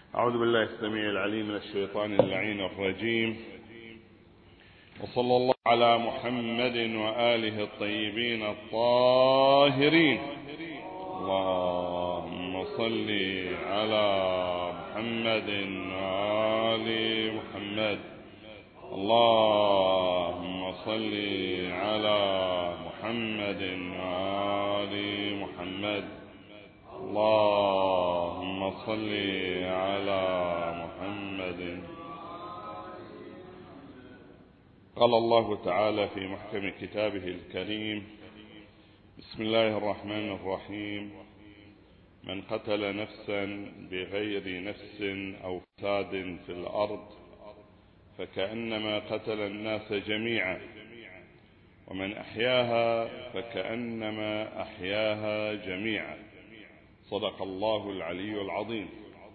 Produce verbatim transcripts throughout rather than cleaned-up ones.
أعوذ بالله السميع العليم من الشيطان اللعين الرجيم، وصلى الله على محمد وآله الطيبين الطاهرين. اللهم صل على محمد وآل محمد. اللهم صل على محمد وآل محمد. اللهم صل على محمد. قال الله تعالى في محكم كتابه الكريم: بسم الله الرحمن الرحيم. من قتل نفسا بغير نفس أو فساد في الأرض فكأنما قتل الناس جميعا، ومن أحياها فكأنما أحياها جميعا. صدق الله العلي العظيم.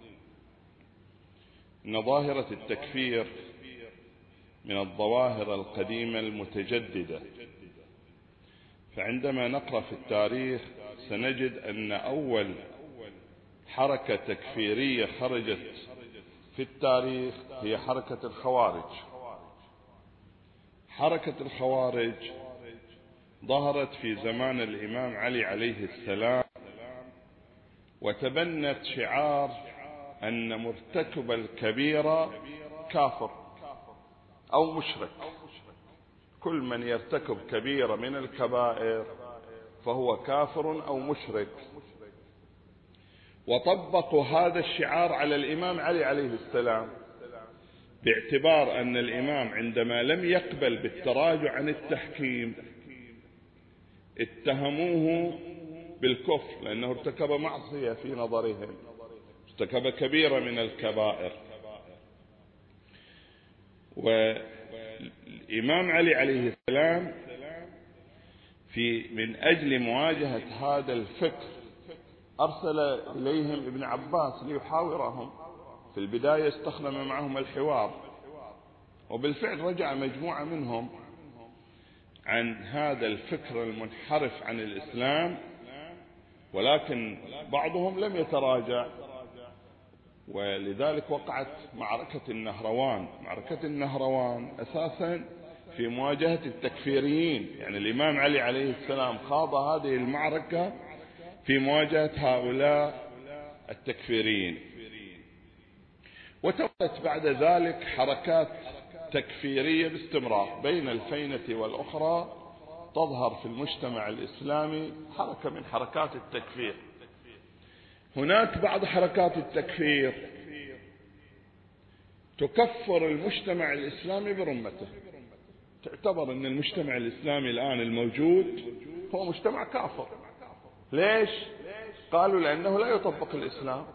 إن ظاهرة التكفير من الظواهر القديمة المتجددة، فعندما نقرأ في التاريخ سنجد أن أول حركة تكفيرية خرجت في التاريخ هي حركة الخوارج. حركة الخوارج ظهرت في زمان الإمام علي عليه السلام، وتبنت شعار أن مرتكب الكبيرة كافر أو مشرك. كل من يرتكب كبيرة من الكبائر فهو كافر أو مشرك. وطبقوا هذا الشعار على الإمام علي عليه السلام، باعتبار أن الإمام عندما لم يقبل بالتراجع عن التحكيم اتهموه بالكفر، لأنه ارتكب معصية في نظرهم، ارتكب كبيرة من الكبائر. والإمام علي عليه السلام في من أجل مواجهة هذا الفكر أرسل إليهم ابن عباس ليحاورهم. في البداية استخدم معهم الحوار، وبالفعل رجع مجموعة منهم عن هذا الفكر المنحرف عن الإسلام، ولكن بعضهم لم يتراجع، ولذلك وقعت معركة النهروان. معركة النهروان أساسا في مواجهة التكفيريين، يعني الإمام علي عليه السلام خاض هذه المعركة في مواجهة هؤلاء التكفيريين. وتولت بعد ذلك حركات تكفيرية باستمرار بين الفينة والأخرى تظهر في المجتمع الإسلامي، حركة من حركات التكفير. هناك بعض حركات التكفير تكفر المجتمع الإسلامي برمته، تعتبر أن المجتمع الإسلامي الآن الموجود هو مجتمع كافر. ليش؟ قالوا لأنه لا يطبق الإسلام،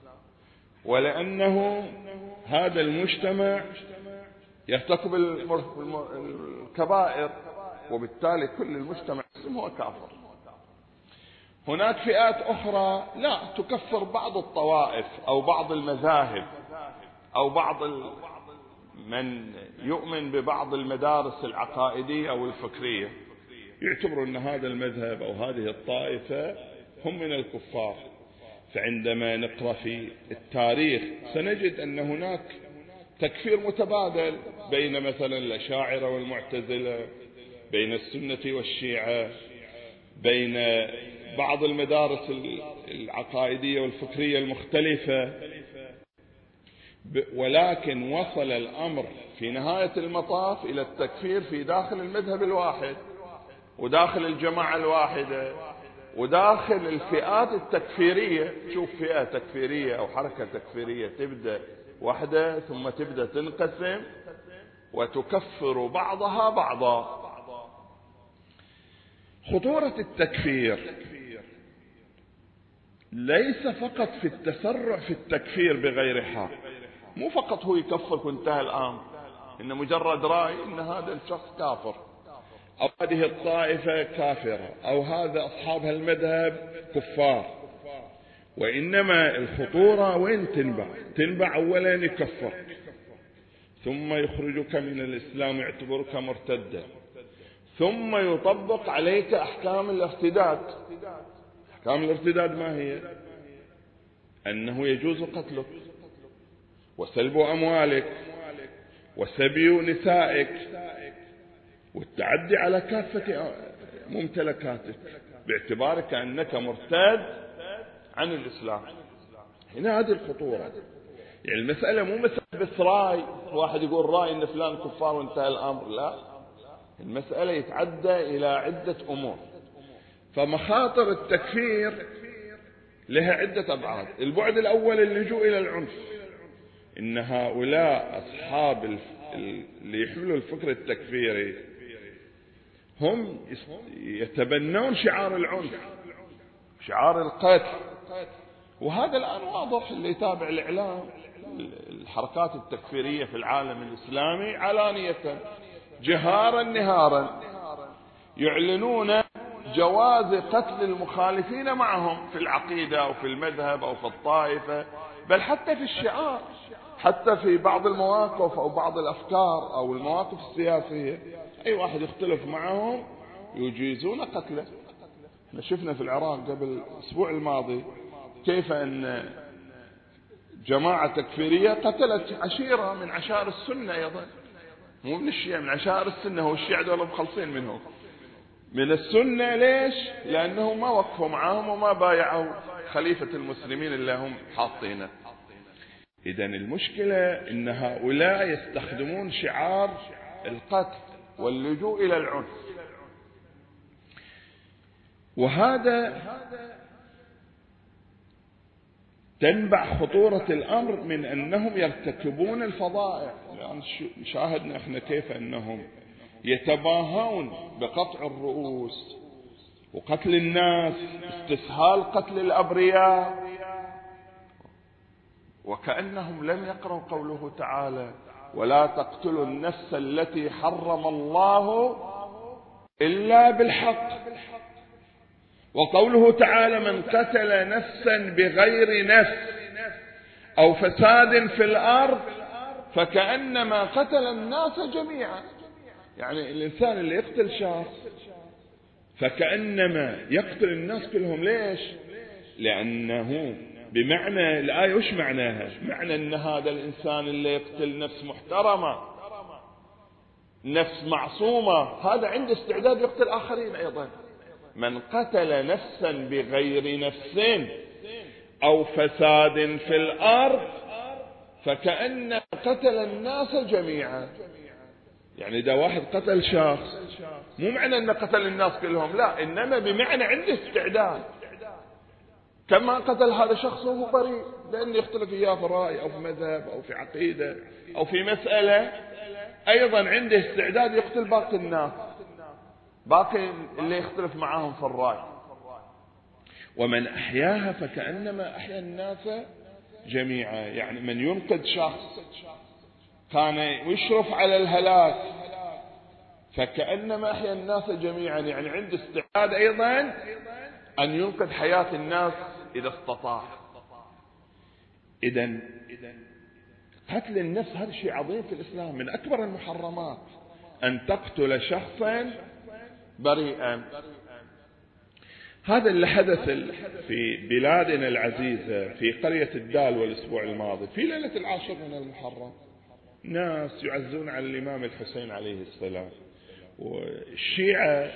ولأنه هذا المجتمع يرتكب الكبائر، وبالتالي كل المجتمع هو كافر. هناك فئات أخرى لا تكفر بعض الطوائف أو بعض المذاهب أو بعض من يؤمن ببعض المدارس العقائدية أو الفكرية، يعتبروا أن هذا المذهب أو هذه الطائفة هم من الكفار. فعندما نقرأ في التاريخ سنجد أن هناك تكفير متبادل بين مثلا الأشاعرة والمعتزلة، بين السنة والشيعة، بين بعض المدارس العقائدية والفكرية المختلفة. ولكن وصل الأمر في نهاية المطاف إلى التكفير في داخل المذهب الواحد، وداخل الجماعة الواحدة، وداخل الفئات التكفيرية. شوف فئة تكفيرية أو حركة تكفيرية تبدأ واحدة ثم تبدأ تنقسم وتكفر بعضها بعضا. خطورة التكفير ليس فقط في التسرع في التكفير بغير حق. مو فقط هو يكفر وانتهى الآن، إن مجرد رأي إن هذا الشخص كافر، أو هذه الطائفة كافرة، أو هذا أصحاب المذهب كفار. وإنما الخطورة وين تنبع؟ تنبع أولا يكفرك، ثم يخرجك من الإسلام يعتبرك مرتدا، ثم يطبق عليك أحكام الارتداد. أحكام الارتداد ما هي؟ أنه يجوز قتلك، وسلب أموالك وسبي نسائك والتعدي على كافة ممتلكاتك باعتبارك أنك مرتد عن الإسلام. هنا هذه الخطورة. يعني المسألة مو مسألة بس رأي، واحد يقول رأي إن فلان كفار وانتهى الأمر، لا، المسألة يتعدى إلى عدة أمور. فمخاطر التكفير لها عدة أبعاد. البعد الأول اللجوء إلى العنف، إن هؤلاء أصحاب اللي يحملوا الفكر التكفيري هم يتبنون شعار العنف، شعار القتل. وهذا الآن واضح، اللي يتابع الإعلام الحركات التكفيرية في العالم الإسلامي علانية جهارا نهارا يعلنون جواز قتل المخالفين معهم في العقيدة أو في المذهب أو في الطائفة، بل حتى في الشعار، حتى في بعض المواقف أو بعض الأفكار أو المواقف السياسية، أي واحد يختلف معهم يجيزون قتله. احنا شفنا في العراق قبل الأسبوع الماضي كيف أن جماعة تكفيرية قتلت عشيرة من عشائر السنة، أيضا مو من الشيعة، من عشائر السنة. هو الشيعة دول مخلصين منهم من السنة. ليش؟ لأنه ما وقفوا معهم وما بايعوا خليفة المسلمين اللي هم حاطينه. إذن المشكلة إن هؤلاء يستخدمون شعار القتل واللجوء إلى العنف، وهذا تنبع خطورة الأمر من أنهم يرتكبون الفظائع. يعني شاهدنا احنا كيف أنهم يتباهون بقطع الرؤوس وقتل الناس، استسهال قتل الأبرياء، وكأنهم لم يقرأوا قوله تعالى ولا تقتلوا النفس التي حرم الله إلا بالحق، وقوله تعالى من قتل نفسا بغير نفس أو فساد في الأرض فكأنما قتل الناس جميعا. يعني الإنسان اللي يقتل شخص فكأنما يقتل الناس كلهم. ليش؟ لأنه بمعنى الآية وش معناها؟ معنى أن هذا الإنسان اللي يقتل نفس محترمة، نفس معصومة، هذا عنده استعداد يقتل آخرين أيضا. من قتل نفسا بغير نفس أو فساد في الأرض فكأن قتل الناس جميعا. يعني إذا واحد قتل شخص مو معنى أنه قتل الناس كلهم، لا، إنما بمعنى عنده استعداد. كما قتل هذا شخص وهو بريء لأنه يختلف إياه في رأي أو في مذهب أو في عقيدة أو في مسألة، أيضا عنده استعداد يقتل باقي الناس، باقي اللي يختلف معهم في الرأي. ومن أحياها فكأنما أحيا الناس جميعا. يعني من ينقذ شخص كان يشرف على الهلاك فكأنما أحيا الناس جميعا، يعني عنده استعداد أيضا أن ينقذ حياة الناس إذا استطاع. إذن قتل النفس هذا شيء عظيم في الإسلام، من أكبر المحرمات أن تقتل شخصا بريئا. هذا اللي حدث في بلادنا العزيزة في قرية الدال والأسبوع الماضي في ليلة العاشر من المحرم. ناس يعزون على الإمام الحسين عليه السلام، والشيعة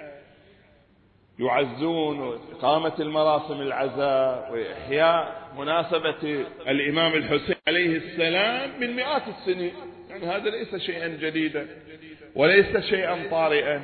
يعزون وإقامة المراسم العزاء وإحياء مناسبة الإمام الحسين عليه السلام من مئات السنين. يعني هذا ليس شيئا جديدا وليس شيئا طارئا.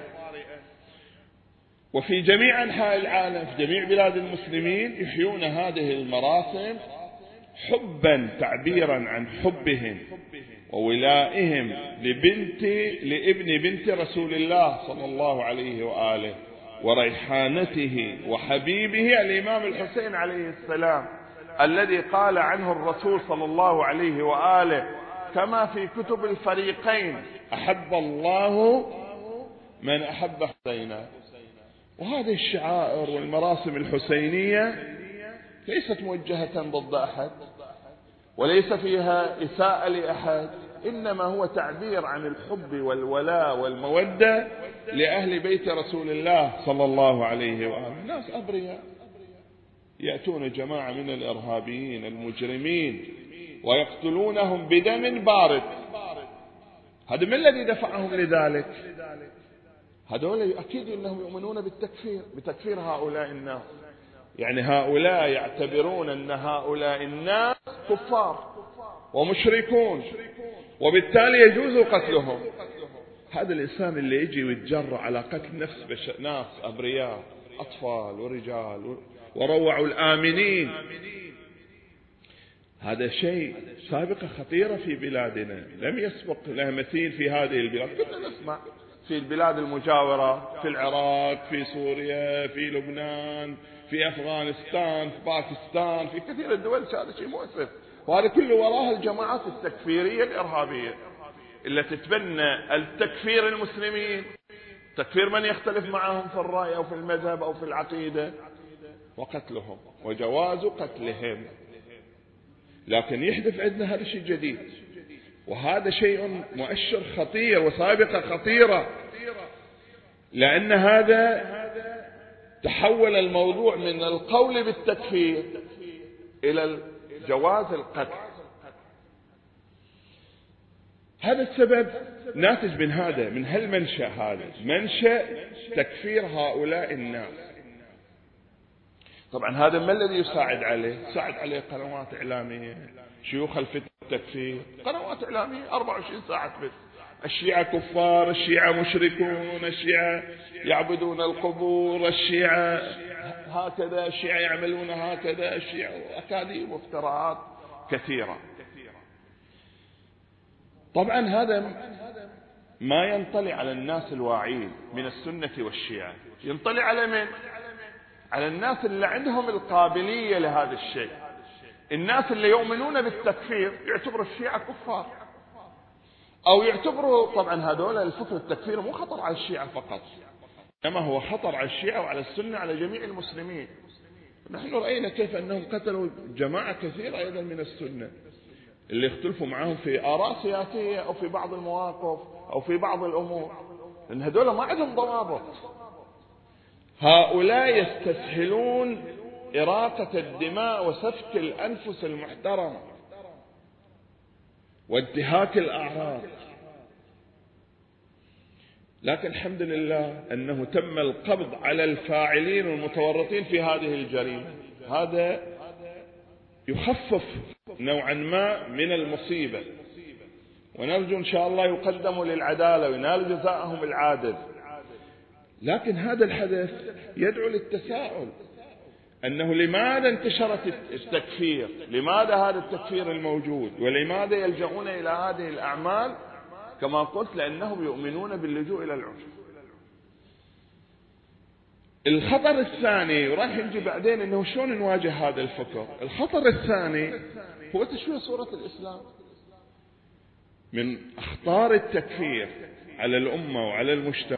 وفي جميع أنحاء العالم في جميع بلاد المسلمين يحيون هذه المراسم حبا، تعبيرا عن حبهم وولائهم لبنت لابن بنت رسول الله صلى الله عليه وآله وريحانته وحبيبه الإمام الحسين عليه السلام، الذي قال عنه الرسول صلى الله عليه وآله كما في كتب الفريقين أحب الله من أحب حسينا. وهذه الشعائر والمراسم الحسينية ليست موجهة ضد أحد وليس فيها إساءة لأحد، إنما هو تعبير عن الحب والولاء والمودة لأهل بيت رسول الله صلى الله عليه وآله. ناس أبرياء يأتون جماعة من الإرهابيين المجرمين ويقتلونهم بدم بارد. هذا من الذي دفعهم لذلك؟ هذول أكيد أنهم يؤمنون بالتكفير، بتكفير هؤلاء الناس. يعني هؤلاء يعتبرون أن هؤلاء الناس كفار ومشركون، وبالتالي يجوز قتلهم. هذا الإنسان اللي يجي ويتجرأ على قتل نفس بش... ناس أبرياء، أطفال ورجال، وروعوا الآمنين، هذا شيء سابقة خطيرة في بلادنا لم يسبق لها مثيل في هذه البلاد. كنا نسمع في البلاد المجاورة، في العراق، في سوريا، في لبنان، في أفغانستان، في باكستان، في كثير الدول. هذا شيء مؤسف، وهذا كله وراها الجماعات التكفيرية الإرهابية اللي تتبنى التكفير المسلمين، تكفير من يختلف معهم في الرأي أو في المذهب أو في العقيدة، وقتلهم وجواز قتلهم. لكن يحدث عندنا هذا شيء جديد، وهذا شيء مؤشر خطير وسابقة خطيرة، لأن هذا تحول الموضوع من القول بالتكفير إلى جواز القتل. هذا السبب ناتج من هذا، من هالمنشأ هذا، منشأ تكفير هؤلاء الناس. طبعا هذا ما الذي يساعد عليه؟ يساعد عليه قنوات إعلامية، شيوخ الفتنة التكفير، قنوات إعلامية أربعة وعشرين ساعة بس. الشيعة كفار، الشيعة مشركون، الشيعة يعبدون القبور، الشيعة هكذا، الشيعة يعملون هكذا، الشيعة، أكاذيب وافتراءات كثيرة. طبعا هذا ما ينطلي على الناس الواعين من السنة والشيعة، ينطلي على من؟ على الناس اللي عندهم القابلية لهذا الشيء. الناس اللي يؤمنون بالتكفير يعتبروا الشيعة كفار، أو يعتبروا، طبعا هذول الفكر التكفير مو خطر على الشيعة فقط، إنما هو خطر على الشيعة وعلى السنة، على جميع المسلمين. نحن رأينا كيف أنهم قتلوا جماعة كثيرة أيضا من السنة اللي اختلفوا معهم في آراء سياسية أو في بعض المواقف أو في بعض الأمور، لأن هذول ما عندهم ضوابط. هؤلاء يستسهلون إراقة الدماء وسفك الأنفس المحترمة وانتهاك الأعراض. لكن الحمد لله أنه تم القبض على الفاعلين والمتورطين في هذه الجريمة. هذا يخفف نوعا ما من المصيبة، ونرجو إن شاء الله يقدموا للعدالة وينال جزاءهم العادل. لكن هذا الحدث يدعو للتساؤل، أنه لماذا انتشرت التكفير؟ لماذا هذا التكفير الموجود؟ ولماذا يلجؤون إلى هذه الأعمال؟ كما قلت، لأنهم يؤمنون باللجوء إلى العنف. الخطر الثاني، وراح نجي بعدين أنه شلون نواجه هذا الفكر. الخطر الثاني هو تشويه صورة الإسلام. من أخطار التكفير على الأمة وعلى المجتمع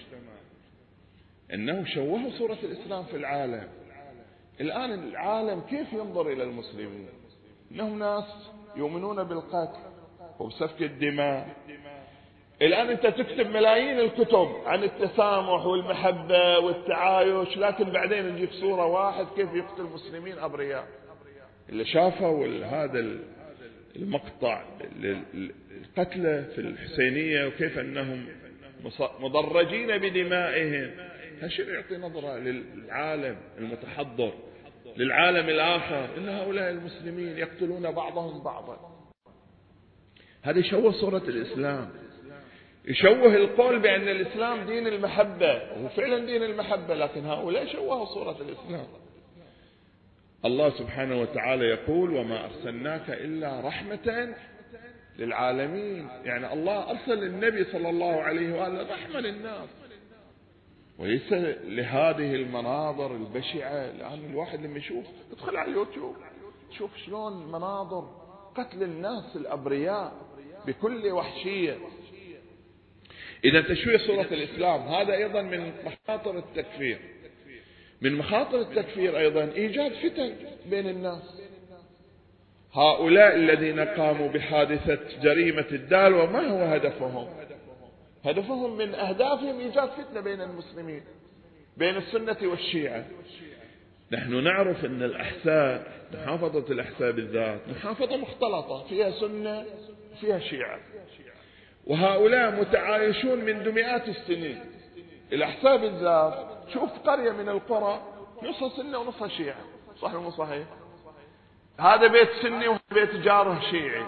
أنه شوهوا صورة الإسلام في العالم. الآن العالم كيف ينظر إلى المسلمين؟ إنهم ناس يؤمنون بالقتل وبسفك الدماء. الآن أنت تكتب ملايين الكتب عن التسامح والمحبة والتعايش، لكن بعدين نجيب صورة واحد كيف يقتل مسلمين أبرياء. اللي شافوا هذا المقطع القتلى في الحسينية وكيف أنهم مضرجين بدمائهم، هالشيء يعطي نظرة للعالم المتحضر، للعالم الآخر، إن هؤلاء المسلمين يقتلون بعضهم بعضا. هذا يشوه صورة الإسلام، يشوه القول بأن الإسلام دين المحبة، وهو فعلا دين المحبة، لكن هؤلاء شوهوا صورة الإسلام. الله سبحانه وتعالى يقول: وما أرسلناك إلا رحمة للعالمين. يعني الله أرسل النبي صلى الله عليه وآله رحمة للناس، وليس لهذه المناظر البشعة. الآن الواحد لما يشوف، يدخل على اليوتيوب شوف شلون مناظر قتل الناس الأبرياء بكل وحشية. إذا تشويه صورة الإسلام هذا أيضا من مخاطر التكفير. من مخاطر التكفير أيضا إيجاد فتن بين الناس. هؤلاء الذين قاموا بحادثة جريمة الدالوة ما هو هدفهم؟ هدفهم من أهدافهم إيجاد فتنة بين المسلمين، بين السنة والشيعة. نحن نعرف أن الأحساء، محافظة الأحساء بالذات محافظة مختلطة، فيها سنة فيها شيعة، وهؤلاء متعايشون منذ مئات السنين. الأحساء بالذات شوف قرية من القرى نصها سنة ونصها شيعة، صحيح مو صحيح؟ هذا بيت سني وهذا بيت جاره شيعي،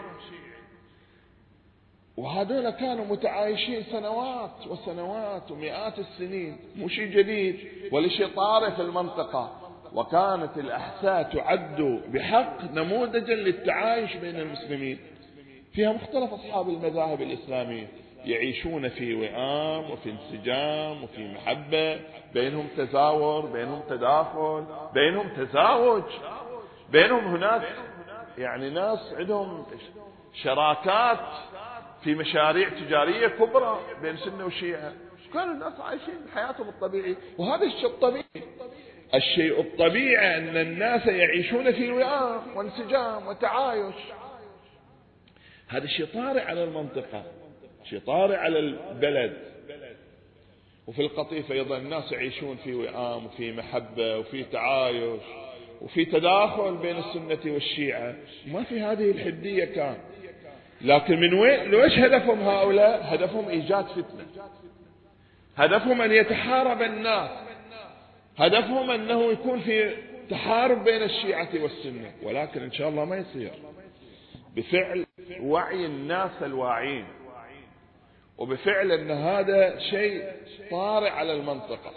وهذول كانوا متعايشين سنوات وسنوات ومئات السنين، مو شيء جديد ولا شيء طارئ في المنطقة. وكانت الأحساء تعد بحق نموذجا للتعايش بين المسلمين، فيها مختلف أصحاب المذاهب الإسلامية يعيشون في وئام وفي انسجام وفي محبة، بينهم تزاور، بينهم تداخل، بينهم تزاوج، بينهم هناك يعني ناس عندهم شراكات في مشاريع تجارية كبرى بين سنة وشيعة. كانوا الناس عايشين حياتهم الطبيعية، وهذا الشيء الطبيعي. الشيء الطبيعي أن الناس يعيشون في وئام وانسجام وتعايش. هذا شيء طارئ على المنطقة، شيء طارئ على البلد. وفي القطيف أيضا الناس يعيشون في وئام وفي محبة وفي تعايش وفي تداخل بين السنة والشيعة، ما في هذه الحدية كان. لكن من وين ليش هدفهم هؤلاء؟ هدفهم إيجاد فتنة، هدفهم أن يتحارب الناس، هدفهم أنه يكون في تحارب بين الشيعة والسنة. ولكن إن شاء الله ما يصير، بفعل وعي الناس الواعين، وبفعل أن هذا شيء طارئ على المنطقة.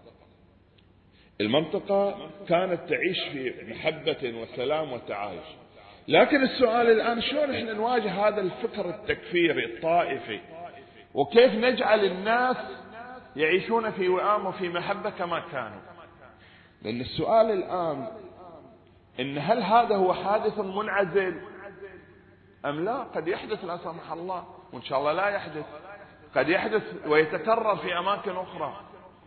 المنطقة كانت تعيش في محبة وسلام وتعايش. لكن السؤال الآن شلون احنا نواجه هذا الفكر التكفيري الطائفي، وكيف نجعل الناس يعيشون في وئام وفي محبة كما كانوا؟ لأن السؤال الآن إن هل هذا هو حادث منعزل أم لا؟ قد يحدث لا سمح الله، وإن شاء الله لا يحدث، قد يحدث ويتكرر في أماكن أخرى.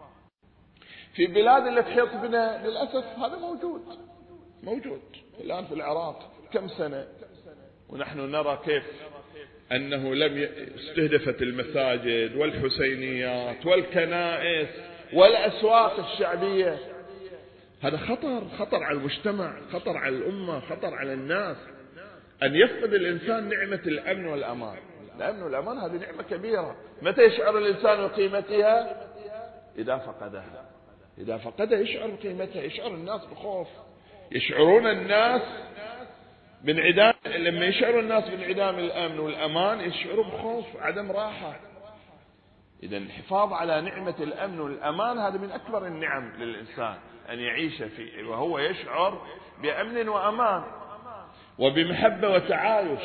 في بلاد اللي تحيط بنا للأسف هذا موجود موجود الآن في العراق كم سنة ونحن نرى كيف أنه لم استهدفت المساجد والحسينيات والكنائس والأسواق الشعبية. هذا خطر، خطر على المجتمع، خطر على الأمة، خطر على الناس. أن يفقد الإنسان نعمة الأمن والأمان. الأمن والأمان هذه نعمة كبيرة. متى يشعر الإنسان بقيمتها؟ إذا فقدها. إذا فقدها يشعر بقيمتها، يشعر الناس بخوف، يشعرون الناس بانعدام. لما يشعروا الناس بانعدام الأمن والأمان يشعروا بخوف، عدم راحة. إذا الحفاظ على نعمة الأمن والأمان هذا من أكبر النعم للإنسان، أن يعيش فيه وهو يشعر بأمن وأمان وبمحبة وتعايش.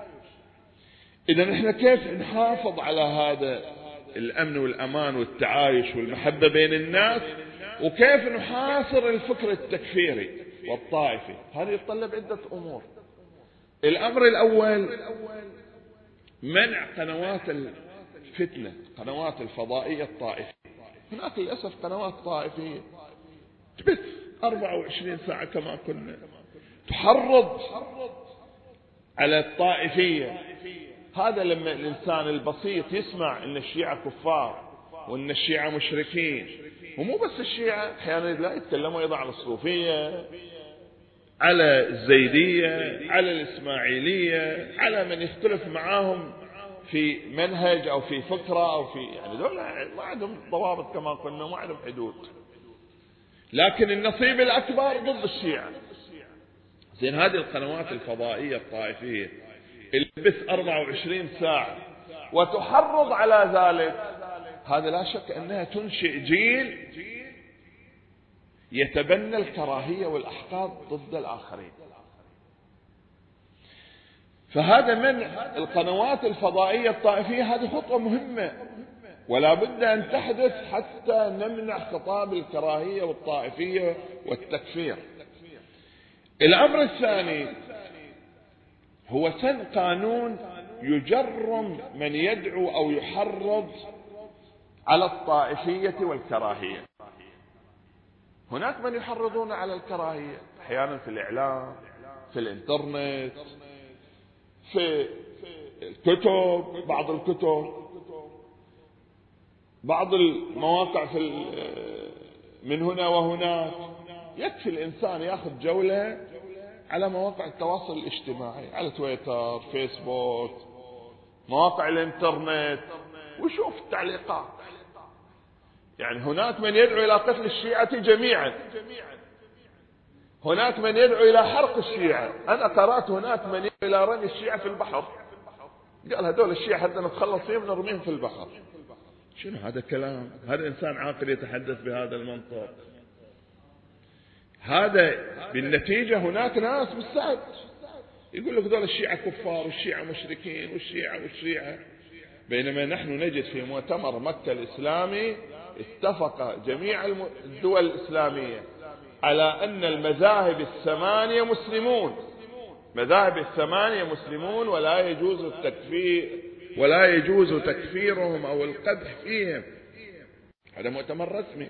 إذا نحن كيف نحافظ على هذا الأمن والأمان والتعايش والمحبة بين الناس، وكيف نحاصر الفكر التكفيري والطائفي؟ هذا يتطلب عدة أمور. الأمر الأول منع قنوات الفتنة، قنوات الفضائية الطائفية. هناك للأسف قنوات طائفية تبث أربعة وعشرين ساعة كما كنا، تحرض على الطائفية. هذا لما الإنسان البسيط يسمع أن الشيعة كفار وأن الشيعة مشركين، ومو بس الشيعة، أحيانا لا يتكلموا أيضا على الصوفية، على الزيدية، على الإسماعيلية، على من يختلف معاهم في منهج أو في فكرة أو في يعني دول ما عندهم ضوابط كما قلنا، ما عندهم حدود. لكن النصيب الأكبر ضد الشيعة. زين هذه القنوات الفضائية الطائفية اللي بث أربعة وعشرين ساعة وتحرض على ذلك، هذا لا شك أنها تنشئ جيل يتبنى الكراهية والأحقاد ضد الآخرين. فهذا منع القنوات الفضائية الطائفية هذه خطوة مهمة ولا بد أن تحدث حتى نمنع خطاب الكراهية والطائفية والتكفير. الأمر الثاني هو سن قانون يجرم من يدعو أو يحرض على الطائفية والكراهية. هناك من يحرضون على الكراهية أحيانا في الإعلام، في الإنترنت، في الكتب، بعض الكتب، بعض المواقع في من هنا وهناك، يكفي الإنسان يأخذ جولة على مواقع التواصل الاجتماعي، على تويتر، فيسبوك، مواقع الانترنت، وشوف التعليقات. يعني هناك من يدعو إلى قتل الشيعة جميعا، هناك من يدعو إلى حرق الشيعة. أنا قرأت هناك من يدعو إلى رمي الشيعة في البحر، قال هذول الشيعة حتى نتخلص فيهم نرميهم في البحر. شنو هذا الكلام؟ هذا إنسان عاقل يتحدث بهذا المنطق؟ هذا بالنتيجة هناك ناس بالسعد يقول لك دول الشيعة كفار والشيعة مشركين والشيعة والشيعة، بينما نحن نجد في مؤتمر مكة الإسلامي اتفق جميع الدول الإسلامية على أن المذاهب الثمانية مسلمون، مذاهب الثمانية مسلمون، ولا يجوز التكفير ولا يجوز تكفيرهم أو القدح فيهم. هذا مؤتمر رسمي.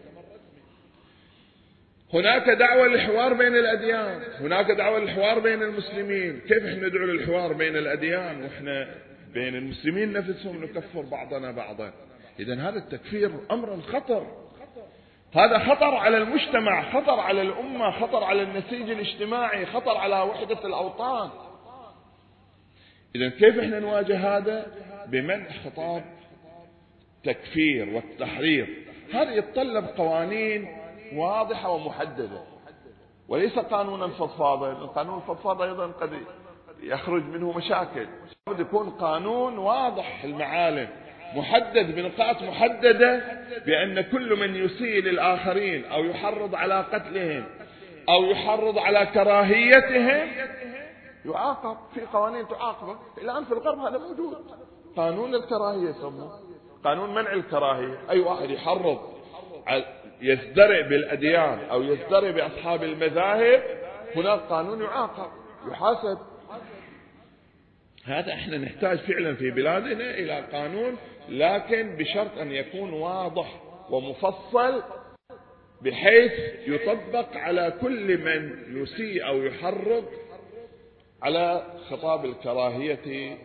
هناك دعوة للحوار بين الأديان، هناك دعوة للحوار بين المسلمين. كيف احنا ندعو للحوار بين الأديان واحنا بين المسلمين نفسهم نكفر بعضنا بعضا؟ إذن هذا التكفير أمر خطر، هذا خطر على المجتمع، خطر على الأمة، خطر على النسيج الاجتماعي، خطر على وحدة الأوطان. إذن كيف احنا نواجه هذا؟ بمنع خطاب تكفير والتحرير. هذا يتطلب قوانين واضحة ومحددة، وليس قانونا فضفاضا. القانون الفضفاض أيضا قد يخرج منه مشاكل. قد يكون قانون واضح المعالم، محدد بنقاط محددة، بأن كل من يسيء للآخرين أو يحرض على قتلهم أو يحرض على كراهيتهم يعاقب في قوانين تعاقبه. الآن في الغرب هذا موجود، قانون الكراهية يسموه، قانون منع الكراهية. أي واحد يحرض يزدرئ بالأديان أو يزدرئ بأصحاب المذاهب هناك قانون يعاقب يحاسب. هذا احنا نحتاج فعلا في بلادنا إلى قانون، لكن بشرط أن يكون واضح ومفصل بحيث يطبق على كل من يسيء أو يحرض على خطاب الكراهية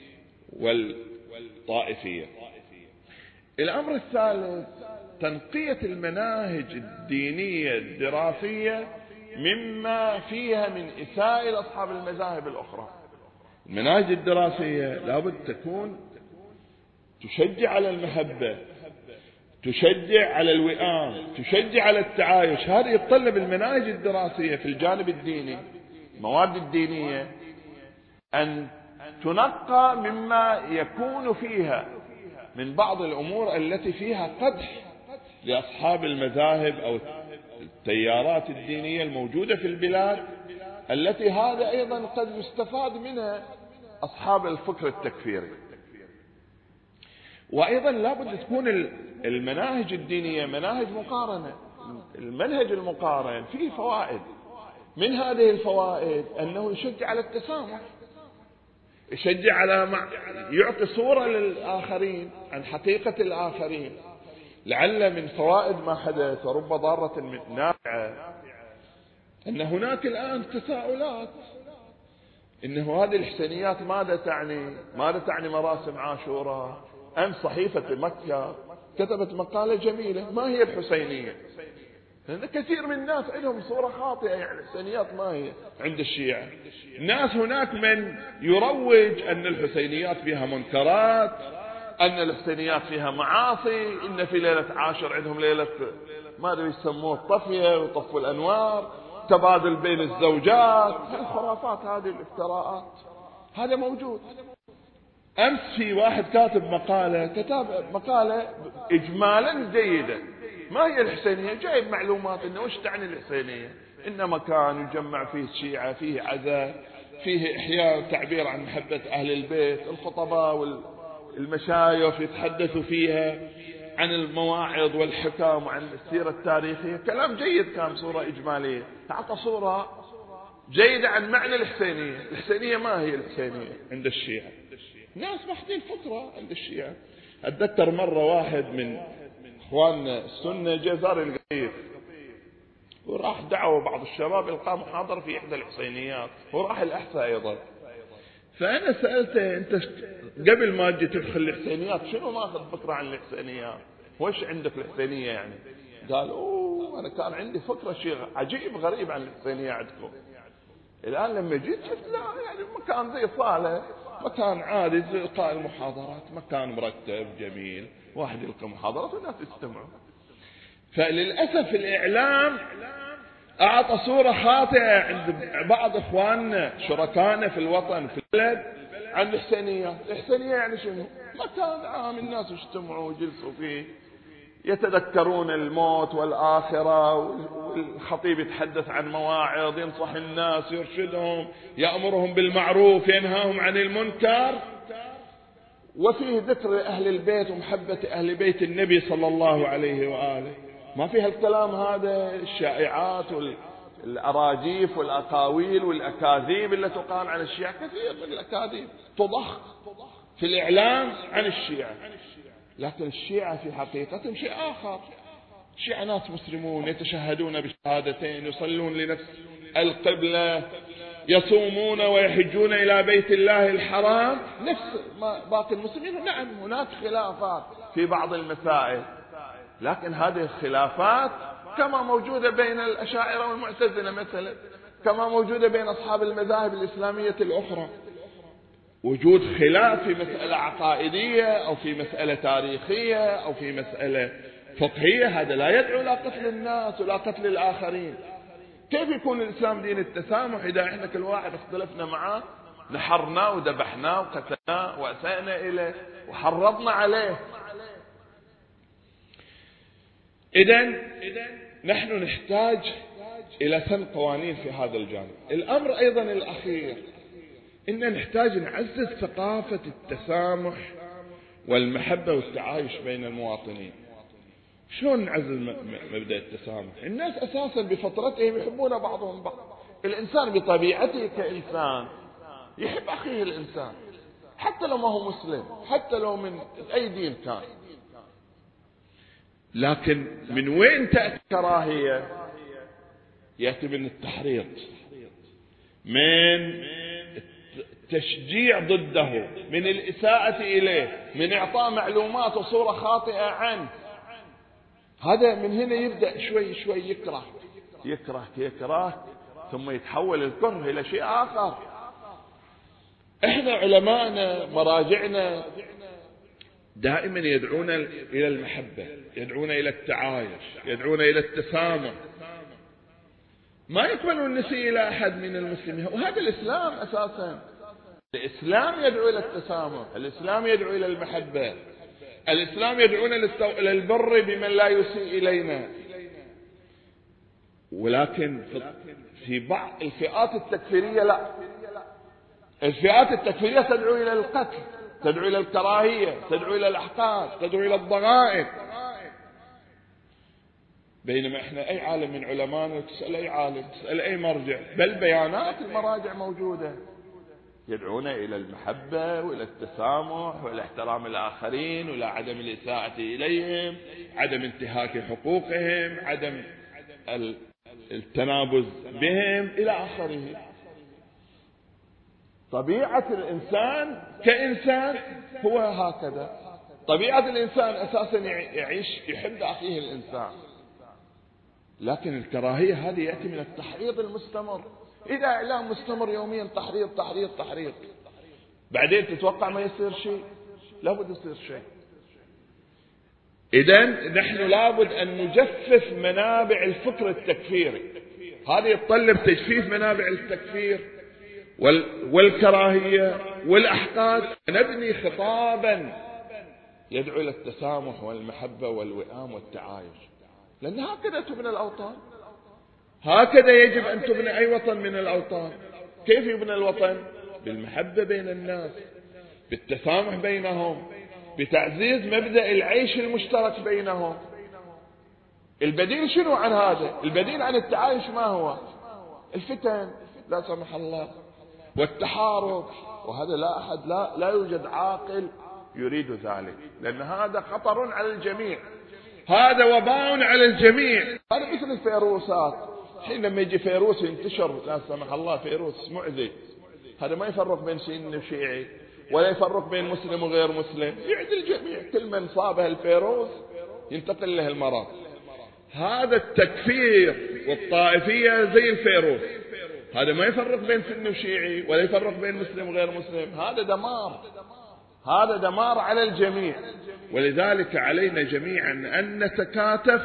والطائفية. الأمر الثالث تنقية المناهج الدينية الدراسية مما فيها من إساءة لأصحاب المذاهب الأخرى. المناهج الدراسية لابد تكون تشجع على المحبة، تشجع على الوئام، تشجع على التعايش. هذا يتطلب المناهج الدراسية في الجانب الديني، المواد الدينية أن تنقى مما يكون فيها من بعض الأمور التي فيها قدح لأصحاب المذاهب أو التيارات الدينية الموجودة في البلاد، التي هذا أيضا قد يستفاد منها أصحاب الفكر التكفيري. وأيضا لابد تكون المناهج الدينية مناهج مقارنة. المنهج المقارن فيه فوائد، من هذه الفوائد أنه يشجع على التسامح، يشجع على مع... يعطي صورة للآخرين عن حقيقة الآخرين. لعل من فوائد ما حدث ورب ضارة نافعة أن هناك الآن تساؤلات إنه هذه الحسينيات ماذا تعني؟ ماذا تعني مراسم عاشوراء؟ أم صحيفة مكة كتبت مقالة جميلة، ما هي الحسينية؟ لأن كثير من الناس عندهم صورة خاطئة، يعني الحسينيات ما هي عند الشيعة. الناس هناك من يروج أن الحسينيات فيها منكرات، أن الحسينيات فيها معاصي، إن في ليلة عاشر عندهم ليلة ما أدري يسموه الطفية وطفوا الأنوار، تبادل بين الزوجات. الخرافات هذه الافتراءات هذا موجود. أمس في واحد كاتب مقالة، كتاب مقالة إجمالا جيدة. ما هي الحسينية؟ جايب معلومات إنه وش تعني الحسينية، إن مكان يجمع فيه الشيعة، فيه عزاء، فيه إحياء تعبير عن محبة أهل البيت، الخطباء والمشايخ يتحدثوا فيها عن المواعظ والحكام وعن السيرة التاريخية. كلام جيد كان، صورة إجمالية، أعطى صورة جيدة عن معنى الحسينية. الحسينية ما هي الحسينية عند الشيعة؟ ناس محدين فكرة عند الشيعة. أتذكر مرة واحد من إخواننا السنة جاء زار القطيف وراح دعوه بعض الشباب إلقاء محاضرة في إحدى الحسينيات، وراح الأحساء أيضا. فأنا سألته أنت قبل ما تجي تدخل الحسينيات شنو ماخذ فكرة عن الحسينيات؟ وش عندك الحسينية يعني؟ قال أوه أنا كان عندي فكرة شيء عجيب غريب عن الحسينية عندكم. الآن لما جيت شفت لا يعني مكان زي صالة، مكان عادي زي إلقاء المحاضرات، مكان مرتب جميل، واحد يلقى محاضرات والناس يستمعوا. فللأسف الإعلام أعطى صورة خاطئة عند بعض إخواننا شركائنا في الوطن في البلد عن الحسينية. الحسينية يعني شنو؟ مكان عام الناس يجتمعوا ويجلسوا فيه، يتذكرون الموت والآخرة، والخطيب يتحدث عن مواعظ، ينصح الناس، يرشدهم، يأمرهم بالمعروف، ينهاهم عن المنكر، وفيه ذكر أهل البيت ومحبة أهل بيت النبي صلى الله عليه وآله. ما فيها الكلام هذا الشائعات والأراجيف والأقاويل والأكاذيب اللي تقال عن الشيعة. كثير من الأكاذيب تضخ في الإعلام عن الشيعة، لكن الشيعة في حقيقتهم شيء آخر. الشيعة ناس مسلمون يتشهدون بشهادتين، يصلون لنفس القبلة، يصومون ويحجون إلى بيت الله الحرام نفس ما باقي المسلمين. نعم هناك خلافات في بعض المسائل، لكن هذه الخلافات كما موجودة بين الأشاعرة والمعتزلة مثلا، كما موجودة بين أصحاب المذاهب الإسلامية الأخرى. وجود خلاف في مسألة عقائدية أو في مسألة تاريخية أو في مسألة فقهية هذا لا يدعو إلى قتل الناس ولا قتل الآخرين. كيف يكون الإسلام دين التسامح إذا إحنا كل واحد اختلفنا معاه نحرناه وذبحناه وقتلناه وأسأنا إليه وحرضنا عليه؟ إذن نحن نحتاج إلى سن قوانين في هذا الجانب. الأمر أيضا الأخير إن نحتاج نعزز ثقافة التسامح والمحبة والتعايش بين المواطنين. شلون نعزز مبدأ التسامح؟ الناس أساسا بفطرتهم يحبون بعضهم بعض. الإنسان بطبيعته كإنسان يحب أخيه الإنسان حتى لو ما هو مسلم، حتى لو من أي دين كان. لكن من وين تأتي الكراهية؟ يأتي من التحريض، من التشجيع ضده، من الإساءة إليه، من إعطاء معلومات وصورة خاطئة عنه. هذا من هنا يبدأ شوي شوي يكره يكره يكره ثم يتحول الكره إلى شيء آخر. إحنا علماءنا مراجعنا دائما يدعون إلى المحبة، يدعون إلى التعايش، يدعون إلى التسامح. ما يقبلون نسيء إلى أحد من المسلمين، وهذا الإسلام أساسا. الإسلام يدعو إلى التسامح، الإسلام يدعو إلى المحبة، الإسلام يدعونا إلى البر بمن لا يسيء إلينا. ولكن في بعض الفئات التكفيرية لا، الفئات التكفيرية تدعو إلى القتل، تدعو إلى الكراهية، تدعو إلى الأحقاد، تدعو إلى الضغائن. بينما إحنا أي عالم من علمانا تسأل أي عالم، تسأل أي مرجع، بل بيانات المراجع موجودة يدعون إلى المحبة وإلى التسامح وإلى احترام الآخرين وإلى عدم الإساءة إليهم، عدم انتهاك حقوقهم، عدم التنابز بهم إلى آخره. طبيعة الإنسان كإنسان هو هكذا. طبيعة الإنسان أساسا يعيش يحب أخيه الإنسان، لكن الكراهية هذه يأتي من التحريض المستمر. إذا إعلام مستمر يوميا تحريض تحريض تحريض، بعدين تتوقع ما يصير شيء؟ لابد يصير شيء. إذن نحن لابد أن نجفف منابع الفكر التكفيري. هذا يتطلب تجفيف منابع التكفير والكراهية والأحقاد، نبني خطابا يدعو إلى التسامح والمحبة والوئام والتعايش، لأن هكذا تبنى الأوطان، هكذا يجب أن تبنى أي وطن من الأوطان. كيف يبنى الوطن؟ بالمحبة بين الناس، بالتسامح بينهم، بتعزيز مبدأ العيش المشترك بينهم. البديل شنو عن هذا؟ البديل عن التعايش ما هو؟ الفتن لا سمح الله والتحارب، وهذا لا أحد لا, لا يوجد عاقل يريد ذلك، لأن هذا خطر على الجميع، هذا وباء على الجميع. هذا مثل الفيروسات، حين لما يجي فيروس ينتشر لا سمح الله فيروس مؤذي، هذا ما يفرق بين سني وشيعي ولا يفرق بين مسلم وغير مسلم، يعدي الجميع، كل من صابه الفيروس ينتقل له المرض. هذا التكفير والطائفية زي الفيروس، هذا ما يفرق بين سني وشيعي ولا يفرق بين مسلم وغير مسلم، هذا دمار، هذا دمار على الجميع. ولذلك علينا جميعا أن نتكاتف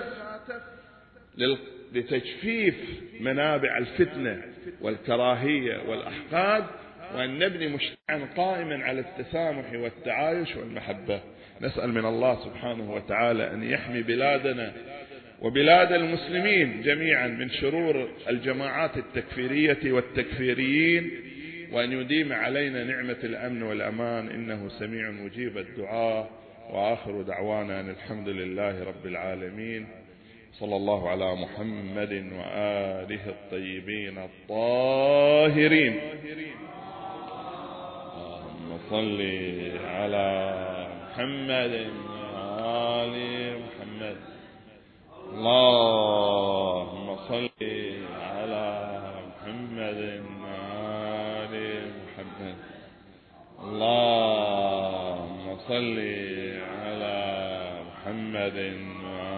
لتجفيف منابع الفتنة والكراهية والأحقاد، وأن نبني مجتمعا قائما على التسامح والتعايش والمحبة. نسأل من الله سبحانه وتعالى أن يحمي بلادنا وبلاد المسلمين جميعا من شرور الجماعات التكفيرية والتكفيريين، وأن يديم علينا نعمة الأمن والأمان، إنه سميع مجيب الدعاء. وآخر دعوانا أن الحمد لله رب العالمين، صلى الله على محمد وآله الطيبين الطاهرين. اللهم صل على محمد وآل محمد. اللهم صل على محمد وآل محمد. اللهم صل على محمد